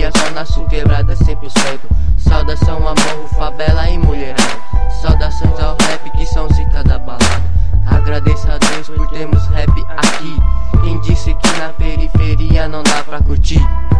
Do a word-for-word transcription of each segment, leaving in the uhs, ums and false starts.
periferia, zona sul quebrada cem por cento. Saudação a morro, favela e mulherada. Saudações ao rap que são zica da balada. Agradeço a Deus por termos rap aqui. Quem disse que na periferia não dá pra curtir?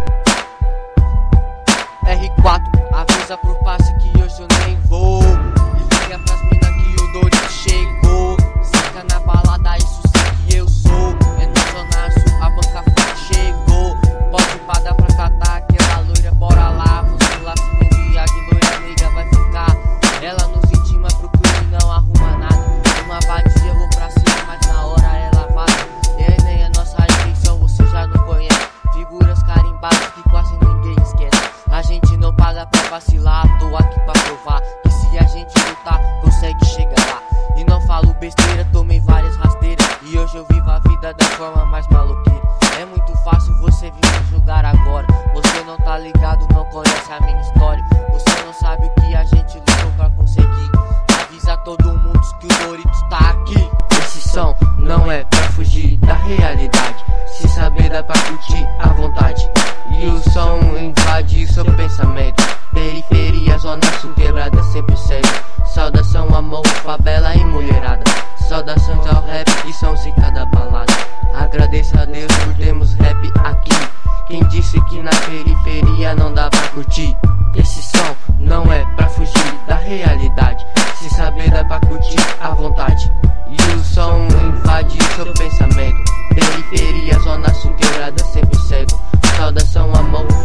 R quatro, avisa pro passe que hoje eu nem vou. E liga pras mina que o Dorito chegou. Zica na balada, isso sim que eu sou. É na zona sul, a banca forte chegou. Pode padar pra catar aquela loira, bora lá. Você lá se não via, que loira nega vai ficar. Ela nos intima, procura e não arruma nada. Uma vai dizer vou pra cima, mas na hora ela vai. E aí nem a nossa intenção, você já não conhece. Figuras carimbadas que quase ninguém esquece. A gente não paga pra vacilar, tô aqui pra provar que se a gente lutar, consegue chegar lá. E não falo besteira, tomei várias rasteiras. E hoje eu vivo a vida da forma mais maloqueira. É muito fácil você vir me julgar agora. Você não tá ligado, não conhece a minha história. Você não sabe o que a gente lutou pra conseguir. Avisa todo mundo que o Doritos tá aqui. Esse som não é pra fugir da realidade. Se saber dá pra curtir à vontade. E o som invade seu pensamento. Periferia, zona sul quebrada cem por cento. Saudação a morro, favela e mulherada. Saudações ao rap que são zica da balada. Agradeço a Deus por termos rap aqui. Quem disse que na periferia não dá pra curtir? Esse som não é pra fugir da realidade. Se saber dá pra curtir à vontade. E o som invade seu pensamento. Periferia, zona sul quebrada cem por cento. Saudação a morro,